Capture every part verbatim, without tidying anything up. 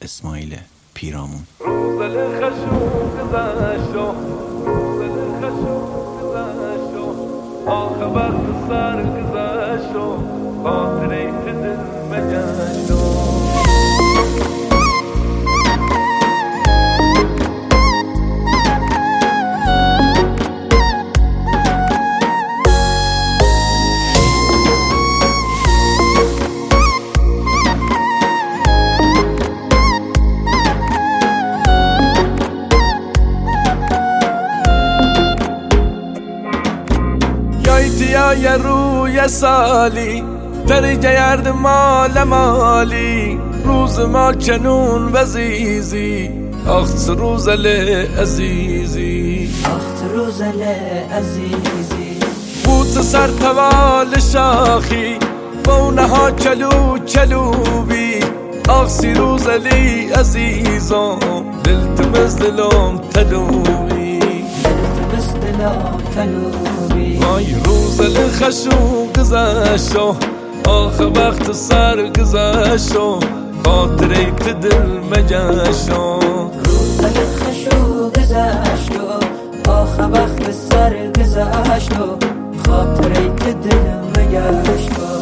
اسماعیل پیرامون. روز خشوم گذشت و روز خشوم گذشت و آخه وقت سر گذشت و خاطره دل مگشت و یه روی سالی ترجه یرد مال مالی روز مال چنون وزیزی اخت روزل عزیزی اخت روزل عزیزی بوت سر توال شاخی بونه ها چلو چلوبی اخسی روزلی عزیزم دلت مزدلم تلوبی دلت مزدلم تلوبی آی روزل خشوم گذشت و آخه وقت سر گذشت و خاطره که دل مگشت و روزل خشوم گذشت و آخه وقت سر گذشت و خاطره که دل مگشت و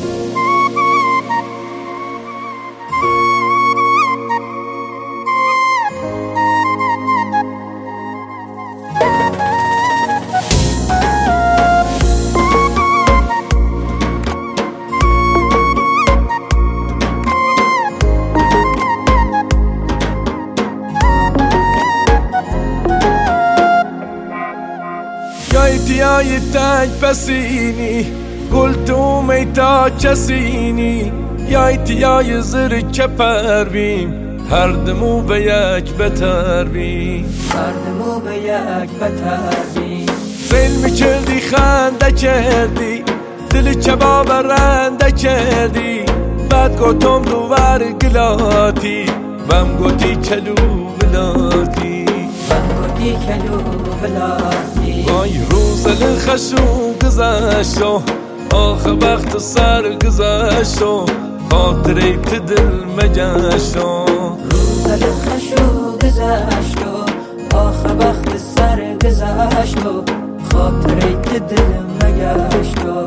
یای تنگ پسینی گل تو میتا چسینی یای تیای زر چپر بیم هر دمو به یک بتر بیم هر دمو به یک بتر بیم فیلم کردی خنده کردی دل چبا برنده کردی بعد گوتم دوبر گلاتی بم گوتی چلو بلاتی بم گوتی چلو بلاتی آی روزل خشوم گذشت و آخه وقت سر گذشت و خاطره که دل مگشت و روزل خشوم گذشت و آخه وقت سر گذشت و خاطره که دل مگشت و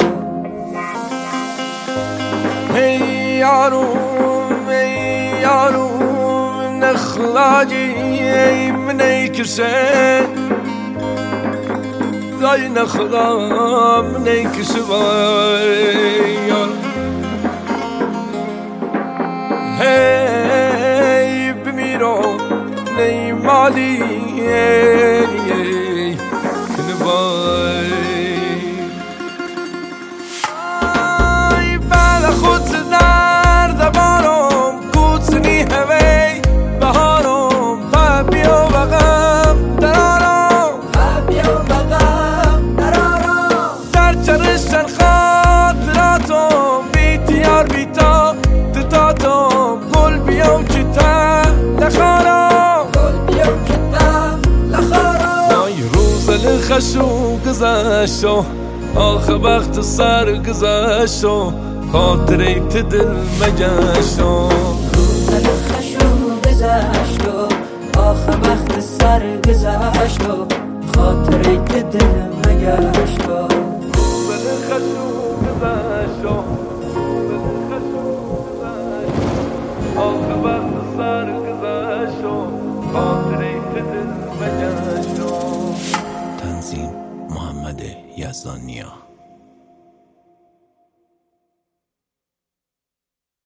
ای یاروم ای یاروم نخلاجی ای منی کسه زای نخلا منی کسه یار هی بمیرم نی مالی کنبای آی بل خود درد بارم کوچنی هوی بهارم پاپی و بغم درارم پاپی و بغم درارم در چرشن خاطراتم بیتیار بیتا تتاتم گل بیو کتا لخارم گل بیو کتا لخارم آی روزل خشوم گذشت و آخه وقت سر گذشت و خاطره که دل مگشت و روزل خشوم گذشت و آخه وقت سر گذشت و خاطره که دل مگشت و روزل خشوم گذشت و روزل خشوم